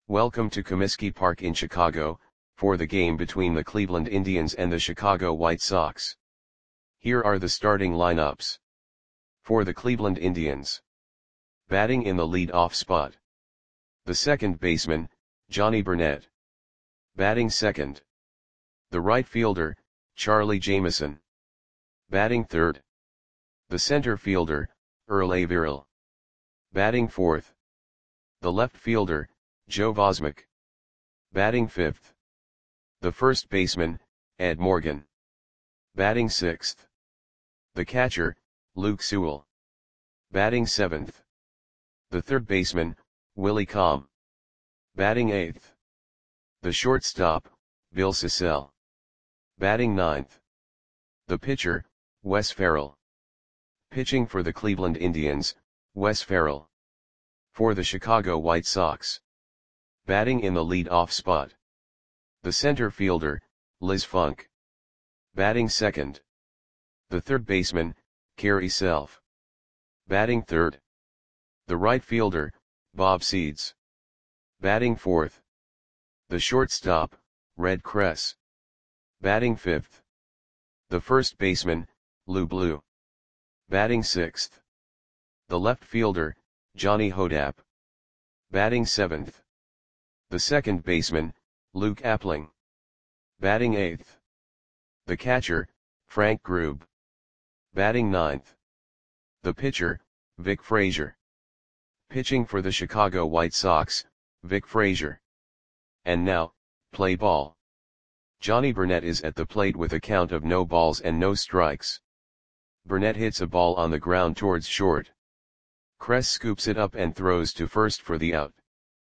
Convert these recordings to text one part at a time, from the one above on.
Welcome to Comiskey Park in Chicago, for the game between the Cleveland Indians and the Chicago White Sox. Here are the starting lineups. For the Cleveland Indians. Batting in the lead-off spot. The second baseman, Johnny Burnett. Batting second. The right fielder, Charlie Jameson. Batting third. The center fielder, Earl Averill. Batting fourth. The left fielder, Joe Vosmek. Batting fifth. The first baseman, Ed Morgan. Batting sixth. The catcher, Luke Sewell. Batting seventh. The third baseman, Willie Comm. Batting eighth. The shortstop, Bill Sissell. Batting ninth. The pitcher, Wes Ferrell. Pitching for the Cleveland Indians, Wes Ferrell. For the Chicago White Sox. Batting in the lead-off spot. The center fielder, Liz Funk. Batting second. The third baseman, Kerry Self. Batting third. The right fielder, Bob Seeds. Batting fourth. The shortstop, Red Kress. Batting fifth. The first baseman, Lou Blue. Batting sixth. The left fielder, Johnny Hodapp. Batting seventh. The second baseman, Luke Appling. Batting eighth. The catcher, Frank Grube. Batting ninth. The pitcher, Vic Frazier. Pitching for the Chicago White Sox, Vic Frazier. And now, play ball. Johnny Burnett is at the plate with a count of no balls and no strikes. Burnett hits a ball on the ground towards short. Kress scoops it up and throws to first for the out.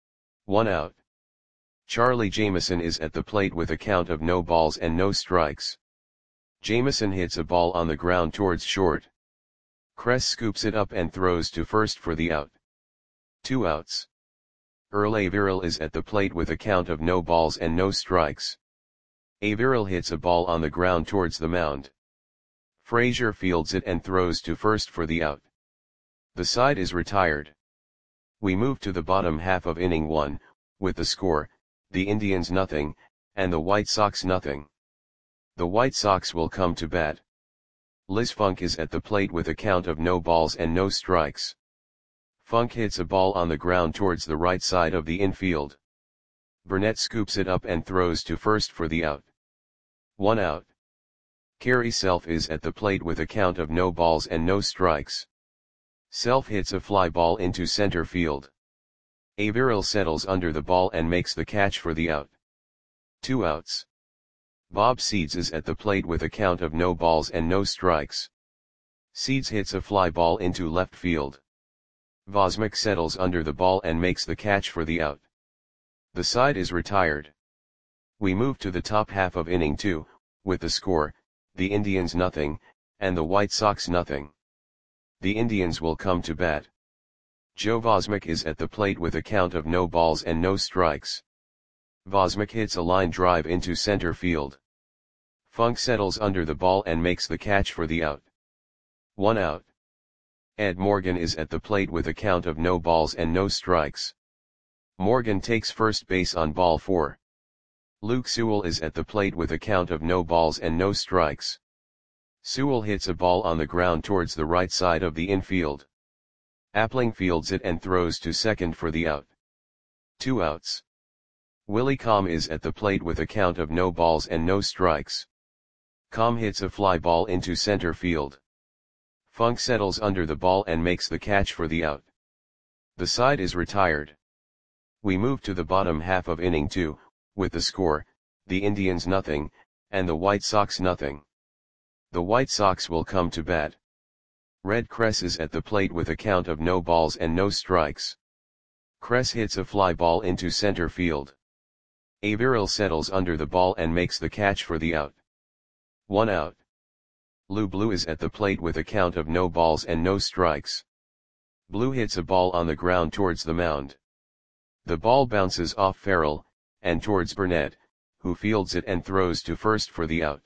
1 out. Charlie Jameson is at the plate with a count of no balls and no strikes. Jameson hits a ball on the ground towards short. Kress scoops it up and throws to first for the out. 2 outs. Earl Averill is at the plate with a count of no balls and no strikes. Averill hits a ball on the ground towards the mound. Frazier fields it and throws to first for the out. The side is retired. We move to the bottom half of inning 1, with the score, the Indians nothing, and the White Sox nothing. The White Sox will come to bat. Liz Funk is at the plate with a count of no balls and no strikes. Funk hits a ball on the ground towards the right side of the infield. Burnett scoops it up and throws to first for the out. 1 out. Kerry Self is at the plate with a count of no balls and no strikes. Self hits a fly ball into center field. Averill settles under the ball and makes the catch for the out. 2 outs. Bob Seeds is at the plate with a count of no balls and no strikes. Seeds hits a fly ball into left field. Vosmek settles under the ball and makes the catch for the out. The side is retired. We move to the top half of inning 2, with the score, the Indians nothing, and the White Sox nothing. The Indians will come to bat. Joe Vosmek is at the plate with a count of no balls and no strikes. Vosmek hits a line drive into center field. Funk settles under the ball and makes the catch for the out. 1 out. Ed Morgan is at the plate with a count of no balls and no strikes. Morgan takes first base on ball 4. Luke Sewell is at the plate with a count of no balls and no strikes. Sewell hits a ball on the ground towards the right side of the infield. Appling fields it and throws to second for the out. 2 outs. Willie Comm is at the plate with a count of no balls and no strikes. Comm hits a fly ball into center field. Funk settles under the ball and makes the catch for the out. The side is retired. We move to the bottom half of inning 2, with the score, the Indians nothing, and the White Sox nothing. The White Sox will come to bat. Red Kress is at the plate with a count of no balls and no strikes. Kress hits a fly ball into center field. Averill settles under the ball and makes the catch for the out. 1 out. Lou Blue is at the plate with a count of no balls and no strikes. Blue hits a ball on the ground towards the mound. The ball bounces off Ferrell, and towards Burnett, who fields it and throws to first for the out.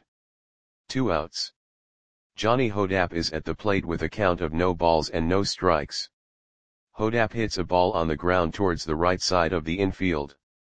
2 outs. Johnny Hodapp is at the plate with a count of no balls and no strikes. Hodapp hits a ball on the ground towards the right side of the infield.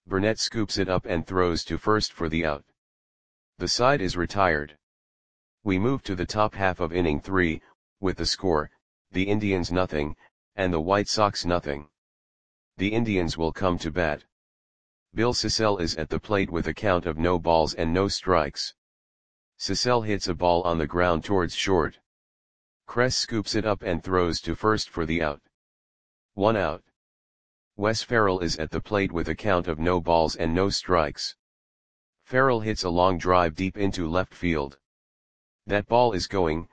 Burnett scoops it up and throws to first for the out. The side is retired. We move to the top half of inning 3, with the score, the Indians nothing, and the White Sox nothing. The Indians will come to bat. Bill Sissell is at the plate with a count of no balls and no strikes. Sissell hits a ball on the ground towards short. Kress scoops it up and throws to first for the out. 1 out. Wes Ferrell is at the plate with a count of no balls and no strikes. Ferrell hits a long drive deep into left field. That ball is gone.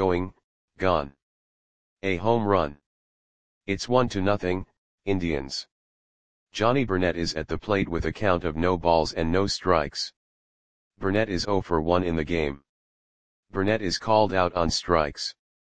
A home run. It's 1-0, Indians. Johnny Burnett is at the plate with a count of no balls and no strikes. Burnett is 0 for 1 in the game. Burnett is called out on strikes.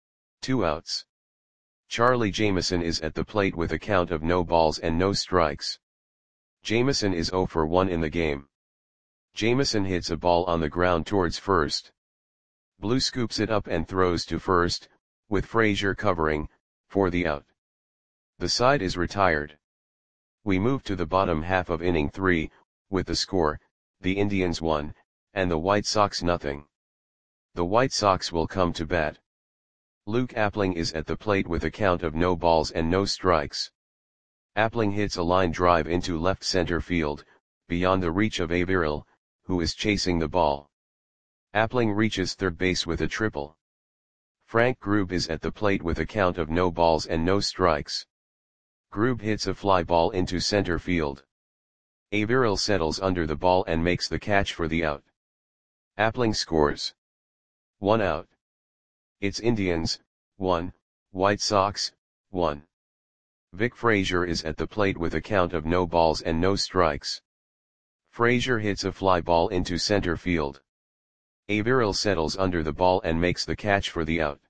2 outs. Charlie Jameson is at the plate with a count of no balls and no strikes. Jameson is 0 for 1 in the game. Jameson hits a ball on the ground towards first. Blue scoops it up and throws to first, with Frazier covering, for the out. The side is retired. We move to the bottom half of inning 3, with the score, the Indians 1, and the White Sox nothing. The White Sox will come to bat. Luke Appling is at the plate with a count of no balls and no strikes. Appling hits a line drive into left center field, beyond the reach of Averill, who is chasing the ball. Appling reaches third base with a triple. Frank Grube is at the plate with a count of no balls and no strikes. Grube hits a fly ball into center field. Averill settles under the ball and makes the catch for the out. Appling scores. 1 out. It's Indians, 1, White Sox, 1. Vic Frazier is at the plate with a count of no balls and no strikes. Frazier hits a fly ball into center field. Averill settles under the ball and makes the catch for the out.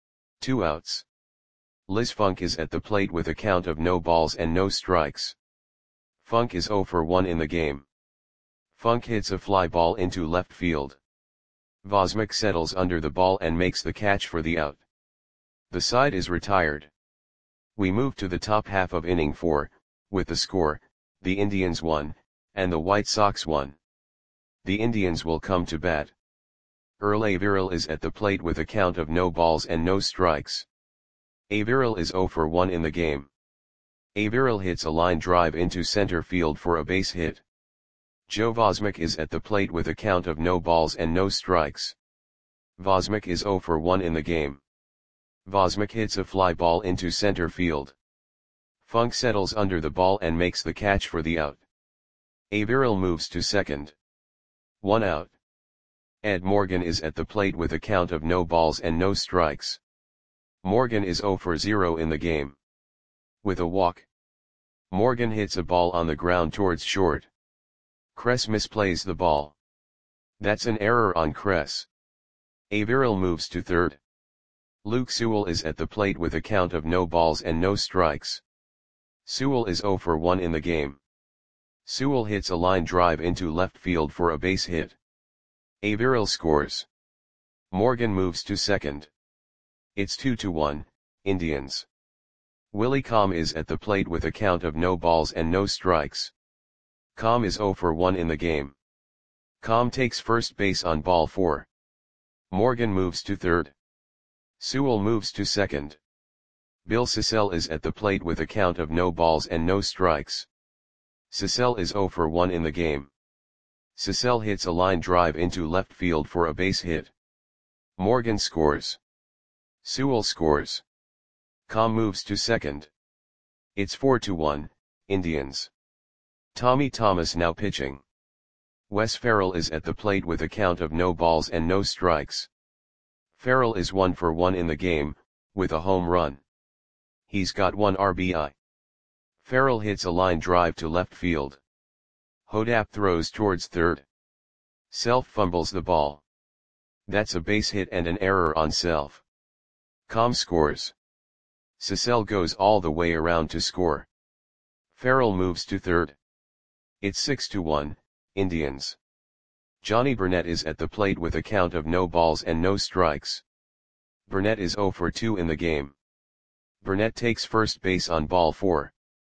2 outs. Liz Funk is at the plate with a count of no balls and no strikes. Funk is 0 for 1 in the game. Funk hits a fly ball into left field. Vosmick settles under the ball and makes the catch for the out. The side is retired. We move to the top half of inning 4, with the score, the Indians 1, and the White Sox 1. The Indians will come to bat. Earl Averill is at the plate with a count of no balls and no strikes. Averill is 0 for 1 in the game. Averill hits a line drive into center field for a base hit. Joe Vosmick is at the plate with a count of no balls and no strikes. Vosmick is 0 for 1 in the game. Vosmick hits a fly ball into center field. Funk settles under the ball and makes the catch for the out. Averill moves to second. 1 out. Ed Morgan is at the plate with a count of no balls and no strikes. Morgan is 0 for 0 in the game. With a walk. Morgan hits a ball on the ground towards short. Kress misplays the ball. That's an error on Kress. Averill moves to third. Luke Sewell is at the plate with a count of no balls and no strikes. Sewell is 0 for 1 in the game. Sewell hits a line drive into left field for a base hit. Averill scores. Morgan moves to second. It's 2-1, Indians. Willie Comm is at the plate with a count of no balls and no strikes. Comm is 0 for 1 in the game. Comm takes first base on ball 4. Morgan moves to third. Sewell moves to second. Bill Sissell is at the plate with a count of no balls and no strikes. Sissell is 0 for 1 in the game. Sissell hits a line drive into left field for a base hit. Morgan scores. Sewell scores. Comm moves to second. It's 4-1, Indians. Tommy Thomas now pitching. Wes Ferrell is at the plate with a count of no balls and no strikes. Ferrell is 1 for 1 in the game, with a home run. He's got 1 RBI. Ferrell hits a line drive to left field. Hodap throws towards third. Self fumbles the ball. That's a base hit and an error on Self. Comm scores. Sissell goes all the way around to score. Ferrell moves to third. It's 6-1, Indians. Johnny Burnett is at the plate with a count of no balls and no strikes. Burnett is 0 for 2 in the game. Burnett takes first base on ball 4.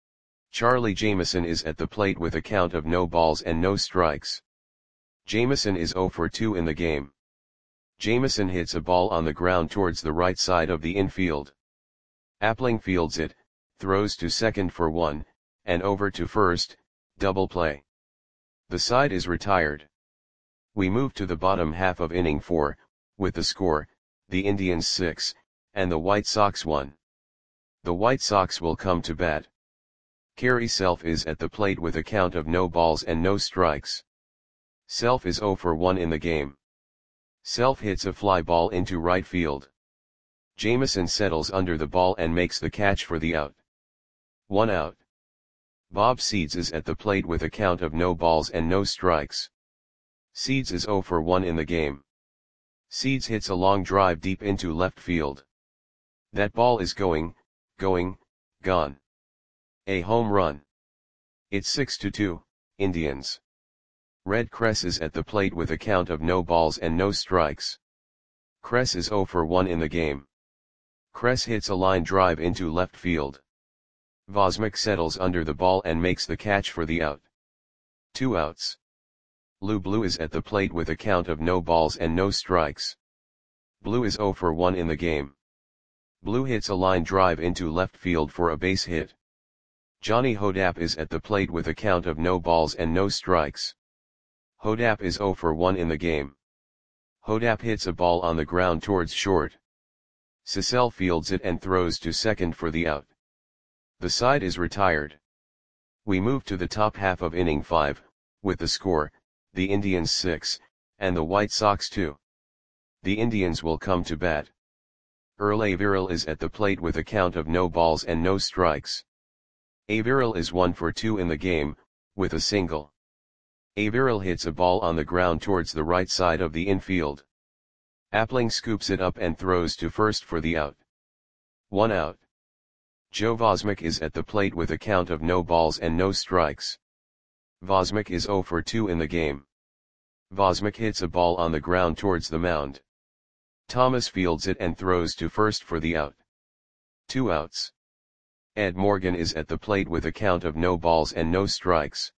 Charlie Jamieson is at the plate with a count of no balls and no strikes. Jamieson is 0 for 2 in the game. Jamieson hits a ball on the ground towards the right side of the infield. Appling fields it, throws to second for 1, and over to first, double play. The side is retired. We move to the bottom half of inning 4, with the score, the Indians 6, and the White Sox 1. The White Sox will come to bat. Gary Self is at the plate with a count of no balls and no strikes. Self is 0 for 1 in the game. Self hits a fly ball into right field. Jamieson settles under the ball and makes the catch for the out. 1 out. Bob Seeds is at the plate with a count of no balls and no strikes. Seeds is 0 for 1 in the game. Seeds hits a long drive deep into left field. That ball is going, gone. A home run. It's 6-2, Indians. Red Cress is at the plate with a count of no balls and no strikes. Cress is 0 for 1 in the game. Cress hits a line drive into left field. Vosmik settles under the ball and makes the catch for the out. 2 outs. Lou Blue is at the plate with a count of no balls and no strikes. Blue is 0 for 1 in the game. Blue hits a line drive into left field for a base hit. Johnny Hodap is at the plate with a count of no balls and no strikes. Hodap is 0 for 1 in the game. Hodap hits a ball on the ground towards short. Cecil fields it and throws to second for the out. The side is retired. We move to the top half of inning 5, with the score, the Indians 6, and the White Sox 2. The Indians will come to bat. Earl Averill is at the plate with a count of no balls and no strikes. Averill is 1 for 2 in the game, with a single. Averill hits a ball on the ground towards the right side of the infield. Appling scoops it up and throws to first for the out. 1 out. Joe Vosmik is at the plate with a count of no balls and no strikes. Vosmik is 0 for 2 in the game. Vosmik hits a ball on the ground towards the mound. Thomas fields it and throws to first for the out. 2 outs. Ed Morgan is at the plate with a count of no balls and no strikes.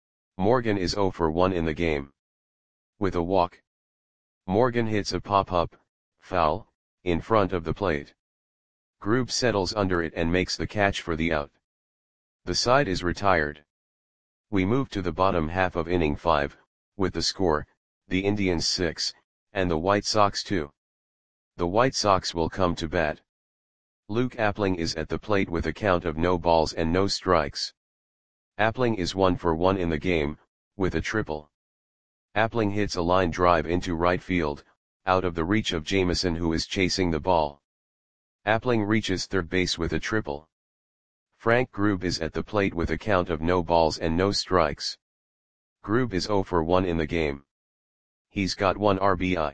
Morgan is 0 for 1 in the game. With a walk. Morgan hits a pop-up, foul, in front of the plate. Grube settles under it and makes the catch for the out. The side is retired. We move to the bottom half of inning 5, with the score, the Indians 6, and the White Sox 2. The White Sox will come to bat. Luke Appling is at the plate with a count of no balls and no strikes. Appling is 1 for 1 in the game, with a triple. Appling hits a line drive into right field, out of the reach of Jamieson who is chasing the ball. Appling reaches third base with a triple. Frank Grube is at the plate with a count of no balls and no strikes. Grube is 0 for 1 in the game. He's got 1 RBI.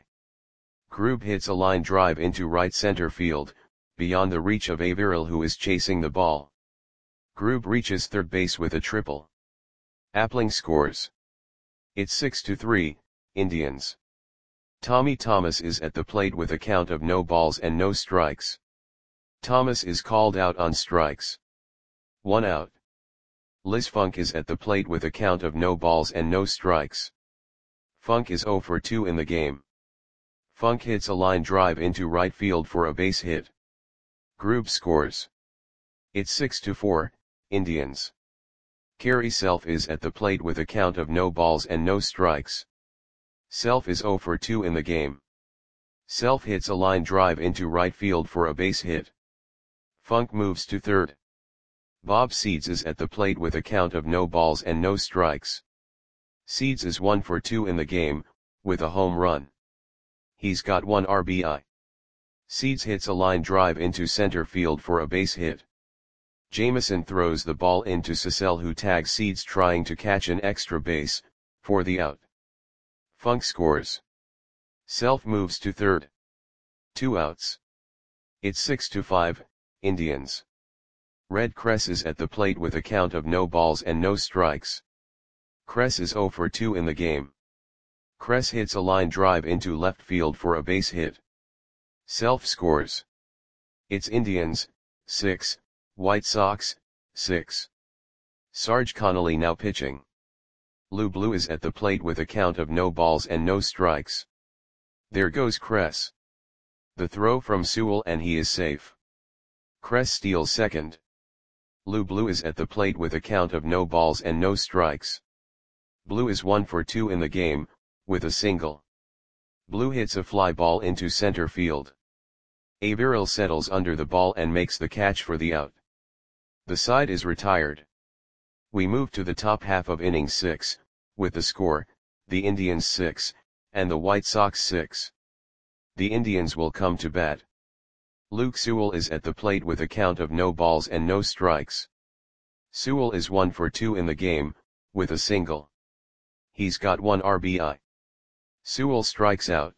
Grube hits a line drive into right center field, beyond the reach of Averill who is chasing the ball. Grube reaches third base with a triple. Appling scores. It's 6-3, Indians. Tommy Thomas is at the plate with a count of no balls and no strikes. Thomas is called out on strikes. 1 out. Liz Funk is at the plate with a count of no balls and no strikes. Funk is 0 for 2 in the game. Funk hits a line drive into right field for a base hit. Grube scores. It's 6-4, Indians. Gary Self is at the plate with a count of no balls and no strikes. Self is 0 for 2 in the game. Self hits a line drive into right field for a base hit. Funk moves to third. Bob Seeds is at the plate with a count of no balls and no strikes. Seeds is 1 for 2 in the game, with a home run. He's got 1 RBI. Seeds hits a line drive into center field for a base hit. Jamieson throws the ball into Cecil who tags Seeds trying to catch an extra base, for the out. Funk scores. Self moves to third. 2 outs. It's 6-5, Indians. Red Cress is at the plate with a count of no balls and no strikes. Cress is 0 for 2 in the game. Cress hits a line drive into left field for a base hit. Self scores. It's Indians, 6, White Sox, 6. Sarge Connolly now pitching. Lou Blue is at the plate with a count of no balls and no strikes. There goes Kress. The throw from Sewell and he is safe. Kress steals second. Lou Blue is at the plate with a count of no balls and no strikes. Blue is 1 for 2 in the game, with a single. Blue hits a fly ball into center field. Averill settles under the ball and makes the catch for the out. The side is retired. We move to the top half of inning 6, with the score, the Indians 6, and the White Sox 6. The Indians will come to bat. Luke Sewell is at the plate with a count of no balls and no strikes. Sewell is 1 for 2 in the game, with a single. He's got 1 RBI. Sewell strikes out.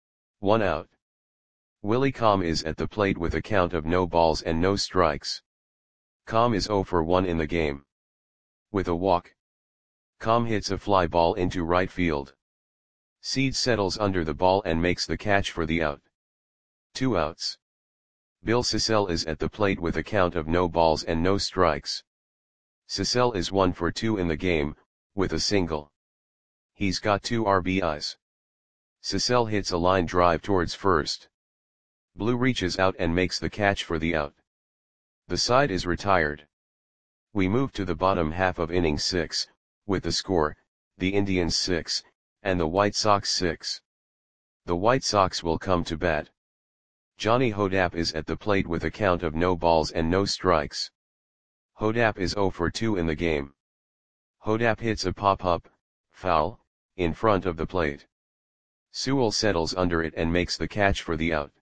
1 out. Willie Comm is at the plate with a count of no balls and no strikes. Comm is 0 for 1 in the game. With a walk. Comm hits a fly ball into right field. Seeds settles under the ball and makes the catch for the out. 2 outs. Bill Sissell is at the plate with a count of no balls and no strikes. Sissell is 1 for 2 in the game, with a single. He's got 2 RBIs. Sissell hits a line drive towards first. Blue reaches out and makes the catch for the out. The side is retired. We move to the bottom half of inning 6, with the score, the Indians 6, and the White Sox 6. The White Sox will come to bat. Johnny Hodapp is at the plate with a count of no balls and no strikes. Hodapp is 0 for 2 in the game. Hodapp hits a pop-up, foul, in front of the plate. Sewell settles under it and makes the catch for the out.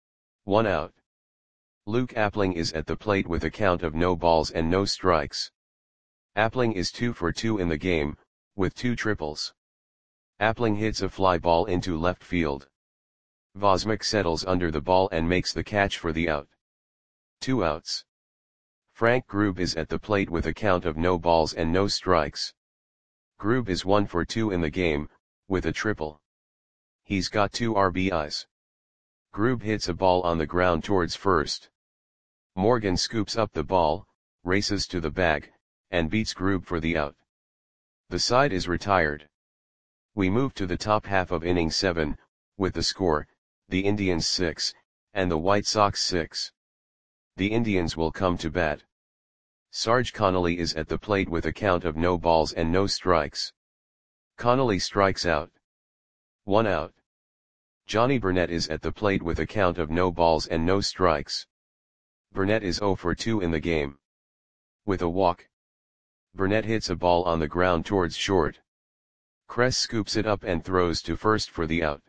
1 out. Luke Appling is at the plate with a count of no balls and no strikes. Appling is 2 for 2 in the game, with 2 triples. Appling hits a fly ball into left field. Vosmick settles under the ball and makes the catch for the out. 2 outs. Frank Grube is at the plate with a count of no balls and no strikes. Grube is 1 for 2 in the game, with a triple. He's got 2 RBIs. Grube hits a ball on the ground towards first. Morgan scoops up the ball, races to the bag, and beats Grube for the out. The side is retired. We move to the top half of inning 7, with the score, the Indians 6, and the White Sox 6. The Indians will come to bat. Sarge Connolly is at the plate with a count of no balls and no strikes. Connolly strikes out. 1 out. Johnny Burnett is at the plate with a count of no balls and no strikes. Burnett is 0 for 2 in the game. With a walk. Burnett hits a ball on the ground towards short. Kress scoops it up and throws to first for the out.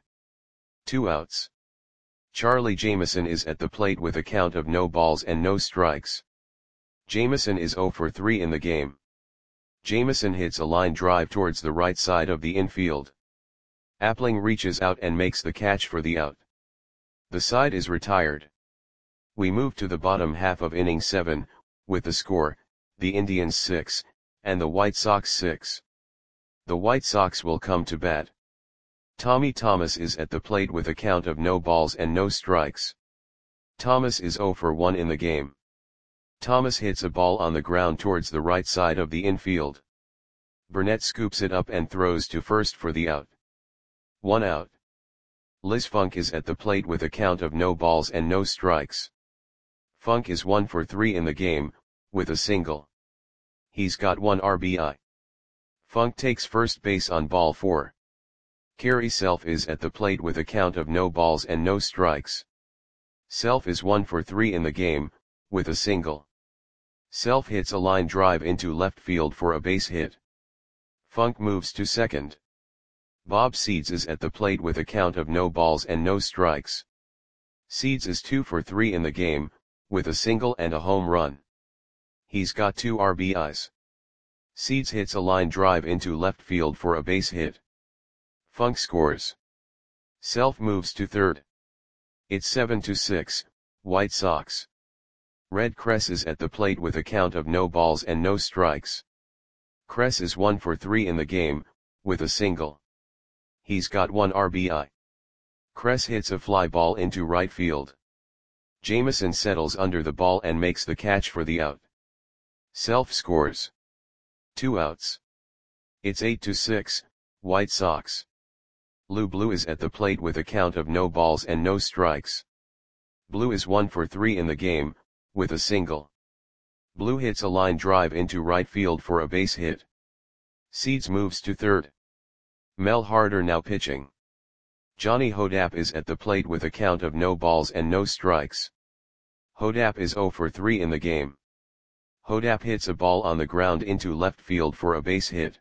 2 outs. Charlie Jameson is at the plate with a count of no balls and no strikes. Jameson is 0 for 3 in the game. Jameson hits a line drive towards the right side of the infield. Appling reaches out and makes the catch for the out. The side is retired. We move to the bottom half of inning 7, with the score, the Indians 6, and the White Sox 6. The White Sox will come to bat. Tommy Thomas is at the plate with a count of no balls and no strikes. Thomas is 0 for 1 in the game. Thomas hits a ball on the ground towards the right side of the infield. Burnett scoops it up and throws to first for the out. 1 out. Liz Funk is at the plate with a count of no balls and no strikes. Funk is 1 for 3 in the game, with a single. He's got 1 RBI. Funk takes first base on ball 4. Kerry Self is at the plate with a count of no balls and no strikes. Self is 1 for 3 in the game, with a single. Self hits a line drive into left field for a base hit. Funk moves to second. Bob Seeds is at the plate with a count of no balls and no strikes. Seeds is 2 for 3 in the game, with a single and a home run. He's got 2 RBIs. Seeds hits a line drive into left field for a base hit. Funk scores. Self moves to third. It's 7-6, White Sox. Red Kress is at the plate with a count of no balls and no strikes. Kress is 1 for 3 in the game, with a single. He's got 1 RBI. Kress hits a fly ball into right field. Jameson settles under the ball and makes the catch for the out. Self scores. 2 outs. It's 8-6, White Sox. Lou Blue is at the plate with a count of no balls and no strikes. Blue is 1 for 3 in the game, with a single. Blue hits a line drive into right field for a base hit. Seeds moves to third. Mel Harder now pitching. Johnny Hodapp is at the plate with a count of no balls and no strikes. Hodapp is 0 for 3 in the game. Hodapp hits a ball on the ground into left field for a base hit.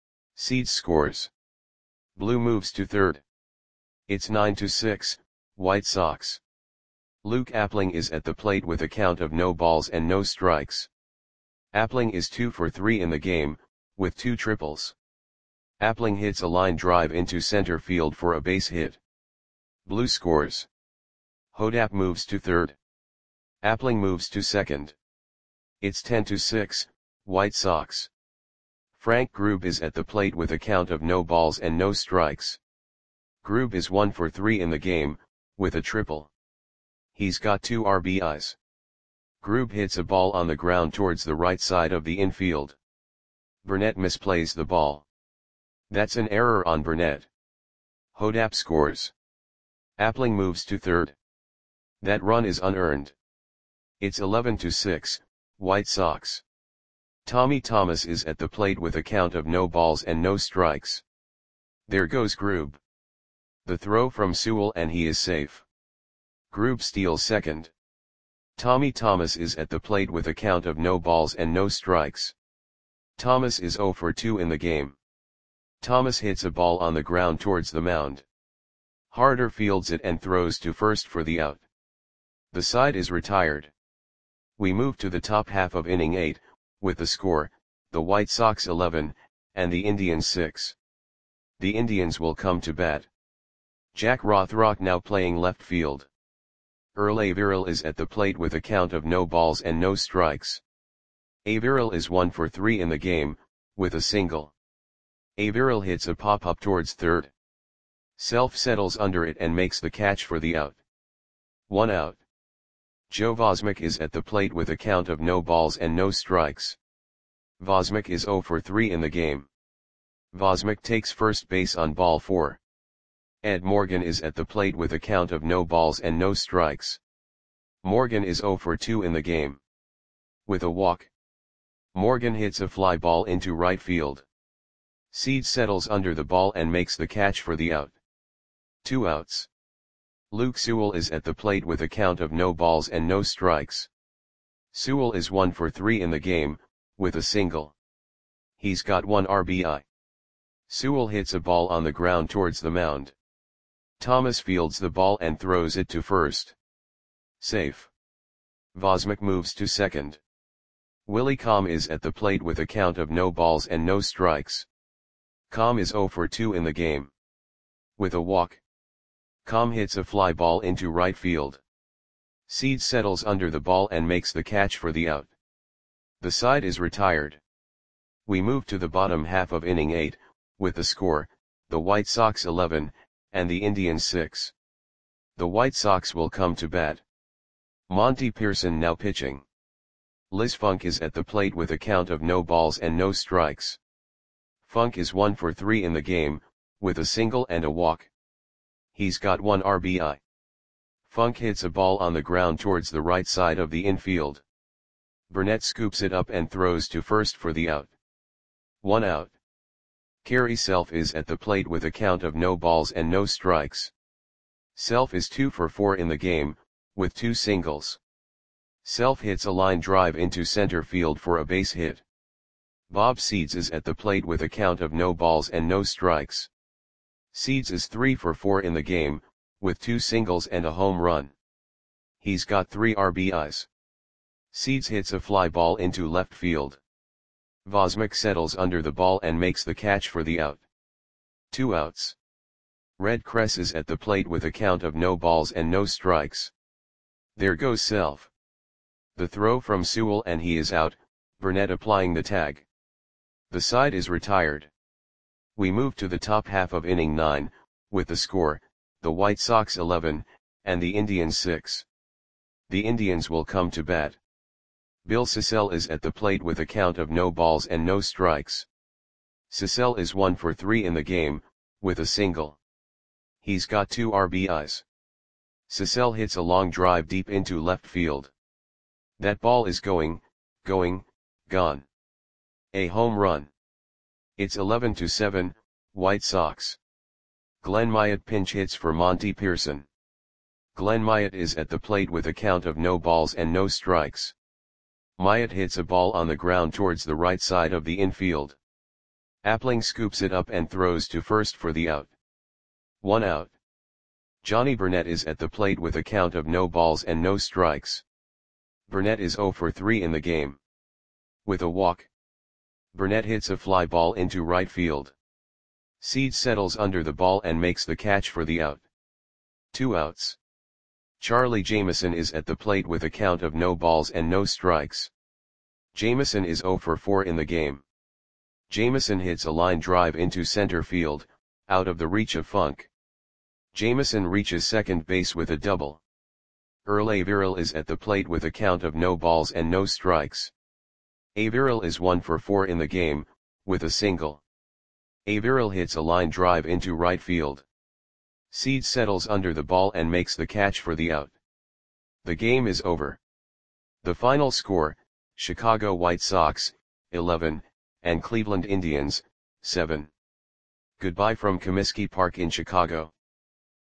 Seeds scores. Blue moves to third. It's 9-6, White Sox. Luke Appling is at the plate with a count of no balls and no strikes. Appling is 2 for 3 in the game, with 2 triples. Appling hits a line drive into center field for a base hit. Blue scores. Hodapp moves to third. Appling moves to second. It's 10-6, White Sox. Frank Grube is at the plate with a count of no balls and no strikes. Grube is 1 for 3 in the game, with a triple. He's got 2 RBIs. Grube hits a ball on the ground towards the right side of the infield. Burnett misplays the ball. That's an error on Burnett. Hodapp scores. Appling moves to third. That run is unearned. It's 11-6, White Sox. Tommy Thomas is at the plate with a count of no balls and no strikes. There goes Grube. The throw from Sewell and he is safe. Grube steals second. Tommy Thomas is at the plate with a count of no balls and no strikes. Thomas is 0 for 2 in the game. Thomas hits a ball on the ground towards the mound. Harder fields it and throws to first for the out. The side is retired. We move to the top half of inning 8, with the score, the White Sox 11, and the Indians 6. The Indians will come to bat. Jack Rothrock now playing left field. Earl Averill is at the plate with a count of no balls and no strikes. Averill is 1 for 3 in the game, with a single. Averill hits a pop-up towards third. Self settles under it and makes the catch for the out. 1 out. Joe Vosmick is at the plate with a count of no balls and no strikes. Vosmick is 0 for 3 in the game. Vosmick takes first base on ball 4. Ed Morgan is at the plate with a count of no balls and no strikes. Morgan is 0 for 2 in the game. With a walk. Morgan hits a fly ball into right field. Seeds settles under the ball and makes the catch for the out. 2 outs. Luke Sewell is at the plate with a count of no balls and no strikes. Sewell is 1 for 3 in the game, with a single. He's got 1 RBI. Sewell hits a ball on the ground towards the mound. Thomas fields the ball and throws it to first. Safe. Vosmick moves to second. Willie Comm is at the plate with a count of no balls and no strikes. Comm is 0 for 2 in the game. With a walk. Comm hits a fly ball into right field. Seeds settles under the ball and makes the catch for the out. The side is retired. We move to the bottom half of inning 8, with the score, the White Sox 11, and the Indians 6. The White Sox will come to bat. Monty Pearson now pitching. Liz Funk is at the plate with a count of no balls and no strikes. Funk is 1 for 3 in the game, with a single and a walk. He's got 1 RBI. Funk hits a ball on the ground towards the right side of the infield. Burnett scoops it up and throws to first for the out. 1 out. Kerry Self is at the plate with a count of no balls and no strikes. Self is 2 for 4 in the game, with 2 singles. Self hits a line drive into center field for a base hit. Bob Seeds is at the plate with a count of no balls and no strikes. Seeds is 3 for 4 in the game, with 2 singles and a home run. He's got 3 RBIs. Seeds hits a fly ball into left field. Vosmick settles under the ball and makes the catch for the out. 2 outs. Red Cress is at the plate with a count of no balls and no strikes. There goes Self. The throw from Sewell and he is out, Burnett applying the tag. The side is retired. We move to the top half of inning 9, with the score, the White Sox 11, and the Indians 6. The Indians will come to bat. Bill Sissell is at the plate with a count of no balls and no strikes. Sissell is 1 for 3 in the game, with a single. He's got 2 RBIs. Sissell hits a long drive deep into left field. That ball is going, gone. A home run. It's 11-7, White Sox. Glenn Myatt pinch hits for Monty Pearson. Glenn Myatt is at the plate with a count of no balls and no strikes. Myatt hits a ball on the ground towards the right side of the infield. Appling scoops it up and throws to first for the out. 1 out. Johnny Burnett is at the plate with a count of no balls and no strikes. Burnett is 0 for 3 in the game. With a walk, Burnett hits a fly ball into right field. Seed settles under the ball and makes the catch for the out. 2 outs. Charlie Jameson is at the plate with a count of no balls and no strikes. Jameson is 0 for 4 in the game. Jameson hits a line drive into center field, out of the reach of Funk. Jameson reaches second base with a double. Earl Averill is at the plate with a count of no balls and no strikes. Averill is 1 for 4 in the game, with a single. Averill hits a line drive into right field. Seed settles under the ball and makes the catch for the out. The game is over. The final score, Chicago White Sox, 11, and Cleveland Indians, 7. Goodbye from Comiskey Park in Chicago.